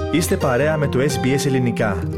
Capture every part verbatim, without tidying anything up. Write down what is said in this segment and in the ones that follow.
Είστε παρέα με το ες μπι ες Ελληνικά.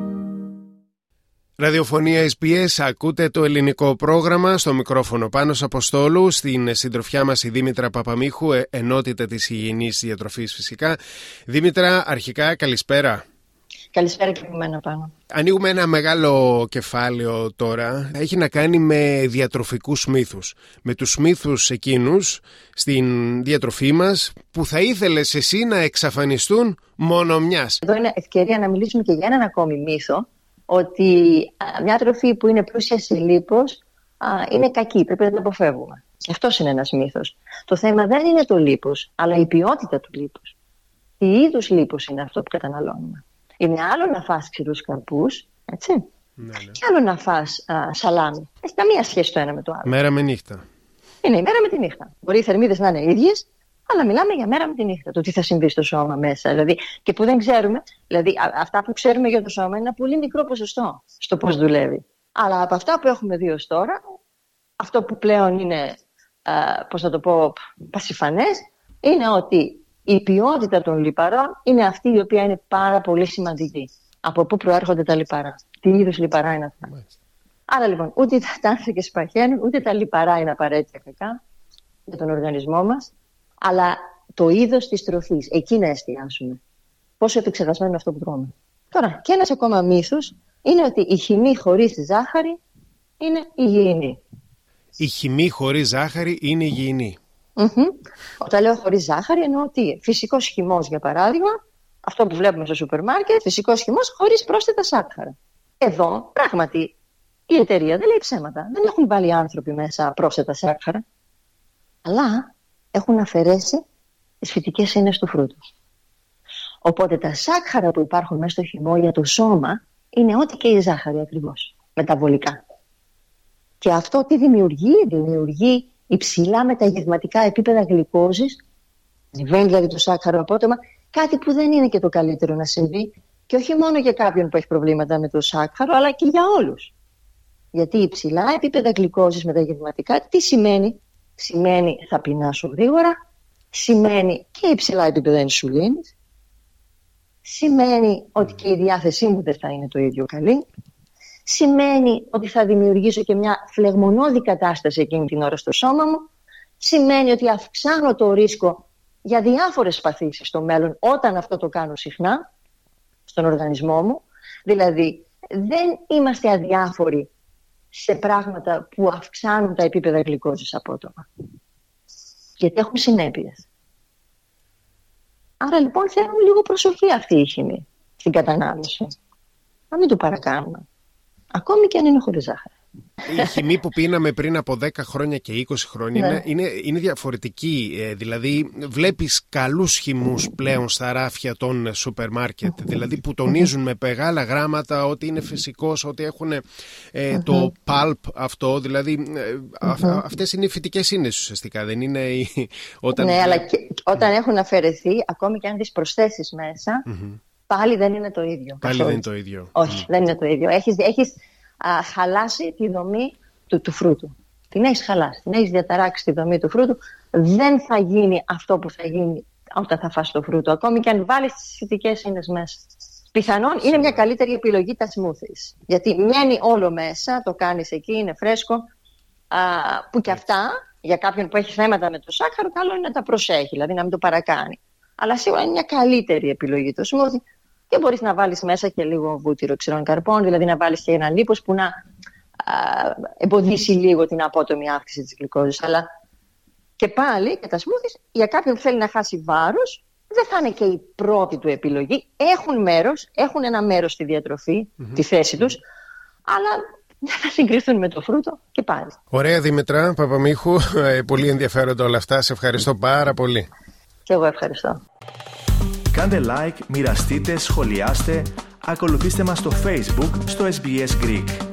Ραδιοφωνία ες μπι ες, ακούτε το ελληνικό πρόγραμμα. Στο μικρόφωνο Πάνος Αποστόλου, στην συντροφιά μας η Δήμητρα Παπαμίχου, ενότητα της υγιεινής διατροφής φυσικά. Δήμητρα, αρχικά καλησπέρα. Καλησπέρα και από μένα, Πάνο. Ανοίγουμε ένα μεγάλο κεφάλαιο τώρα. Έχει να κάνει με διατροφικούς μύθους. Με τους μύθους εκείνους στην διατροφή μας που θα ήθελες εσύ να εξαφανιστούν μόνο μιας. Εδώ είναι ευκαιρία να μιλήσουμε και για έναν ακόμη μύθο, ότι μια τροφή που είναι πλούσια σε λίπος είναι κακή, πρέπει να την αποφεύγουμε. Και αυτός είναι ένας μύθος. Το θέμα δεν είναι το λίπος, αλλά η ποιότητα του λίπους. Τι είδους λίπος είναι αυτό που καταναλώνουμε. Είναι άλλο να φας ξηρούς καρπούς, έτσι, ναι, ναι. Και άλλο να φας α, σαλάμι. Έχει καμία σχέση το ένα με το άλλο. Μέρα με νύχτα. Είναι η μέρα με τη νύχτα. Μπορεί οι θερμίδες να είναι ίδιες, αλλά μιλάμε για μέρα με τη νύχτα. Το τι θα συμβεί στο σώμα μέσα. Δηλαδή, και που δεν ξέρουμε, δηλαδή α, αυτά που ξέρουμε για το σώμα είναι ένα πολύ μικρό ποσοστό στο πώς δουλεύει. Αλλά από αυτά που έχουμε δει ως τώρα, αυτό που πλέον είναι, α, πώς να το πω, πασιφανές, είναι ότι η ποιότητα των λιπαρών είναι αυτή η οποία είναι πάρα πολύ σημαντική. Από πού προέρχονται τα λιπαρά, τι είδους λιπαρά είναι αυτά. Μάλιστα. Άρα λοιπόν, ούτε τα άνθρακες παχαίνουν, ούτε τα λιπαρά είναι απαραίτητα κακά για τον οργανισμό μας, αλλά το είδος της τροφής, εκεί να εστιάσουμε. Πόσο επεξεργασμένο είναι αυτό που τρώμε. Τώρα, και ένας ακόμα μύθος είναι ότι η χυμή χωρίς ζάχαρη είναι υγιεινή. Η χυμή χωρίς ζάχαρη είναι υγιεινή. Mm-hmm. Όταν λέω χωρίς ζάχαρη εννοώ ότι φυσικός χυμός, για παράδειγμα, αυτό που βλέπουμε στο σούπερ μάρκετ, φυσικός χυμός χωρίς πρόσθετα σάκχαρα. Εδώ πράγματι η εταιρεία δεν λέει ψέματα. Δεν έχουν βάλει άνθρωποι μέσα πρόσθετα σάκχαρα, αλλά έχουν αφαιρέσει τις φυτικές ίνες του φρούτου. Οπότε τα σάκχαρα που υπάρχουν μέσα στο χυμό για το σώμα είναι ό,τι και η ζάχαρη ακριβώς, μεταβολικά. Και αυτό τι δημιουργεί, δημιουργεί υψηλά μεταγευματικά επίπεδα γλυκόζης, συμβαίνει δηλαδή το σάκχαρο απότομα, κάτι που δεν είναι και το καλύτερο να συμβεί, και όχι μόνο για κάποιον που έχει προβλήματα με το σάκχαρο, αλλά και για όλους. Γιατί υψηλά επίπεδα γλυκόζης μεταγευματικά, τι σημαίνει? Σημαίνει θα πεινάσω γρήγορα, σημαίνει και υψηλά επίπεδα ινσουλίνης, σημαίνει ότι και η διάθεσή μου δεν θα είναι το ίδιο καλή, σημαίνει ότι θα δημιουργήσω και μια φλεγμονώδη κατάσταση εκείνη την ώρα στο σώμα μου, σημαίνει ότι αυξάνω το ρίσκο για διάφορες παθήσεις στο μέλλον όταν αυτό το κάνω συχνά στον οργανισμό μου. Δηλαδή δεν είμαστε αδιάφοροι σε πράγματα που αυξάνουν τα επίπεδα γλυκόζης απότομα, γιατί έχουν συνέπειες. Άρα λοιπόν θέλουμε λίγο προσοχή αυτή η χυμή στην κατανάλωση, να μην το παρακάνουμε. Ακόμη και αν είναι χωρίς ζάχαρη. Η χυμή που πίναμε πριν από δέκα χρόνια και είκοσι χρόνια, ναι, είναι, είναι διαφορετική. Ε, δηλαδή βλέπεις καλούς χυμούς πλέον στα ράφια των σούπερ μάρκετ, mm-hmm. δηλαδή που τονίζουν mm-hmm. με μεγάλα γράμματα ότι είναι φυσικός, ότι έχουν ε, mm-hmm. το pulp αυτό, δηλαδή ε, mm-hmm. α, αυτές είναι οι φυτικές ίνες ουσιαστικά, δεν είναι οι, όταν... Ναι, αλλά και, όταν έχουν αφαιρεθεί, ακόμη και αν τις προσθέσεις μέσα, mm-hmm. πάλι δεν είναι το ίδιο. Πάλι καθόλου. Δεν είναι το ίδιο. Όχι, mm. δεν είναι το ίδιο. Έχεις, έχεις α, χαλάσει τη δομή του, του φρούτου. Την έχεις χαλάσει, την έχεις διαταράξει τη δομή του φρούτου. Δεν θα γίνει αυτό που θα γίνει όταν θα φας το φρούτο, ακόμη και αν βάλεις τις φυτικές ίνες μέσα. Πιθανόν είναι μια καλύτερη επιλογή τα smoothies. Γιατί μένει όλο μέσα, το κάνεις εκεί, είναι φρέσκο. Α, που και αυτά, για κάποιον που έχει θέματα με το σάκχαρο, καλό είναι να τα προσέχει, δηλαδή να μην το παρακάνει. Αλλά σίγουρα είναι μια καλύτερη επιλογή το smoothie. Και μπορείς να βάλεις μέσα και λίγο βούτυρο ξηρών καρπών, δηλαδή να βάλεις και ένα λίπος που να α, εμποδίσει λίγο την απότομη αύξηση της γλυκόζης. Αλλά και πάλι, και τα smoothies, για κάποιον που θέλει να χάσει βάρος, δεν θα είναι και η πρώτη του επιλογή. Έχουν μέρος, έχουν ένα μέρος στη διατροφή, mm-hmm. τη θέση τους, αλλά δεν θα συγκριθούν με το φρούτο και πάλι. Ωραία, Δήμητρα Παπαμίχου, ε, πολύ ενδιαφέροντα όλα αυτά. Σε ευχαριστώ πάρα πολύ. Και εγώ ευχαριστώ. Κάντε like, μοιραστείτε, σχολιάστε, ακολουθήστε μας στο Facebook, στο ες μπι ες Greek.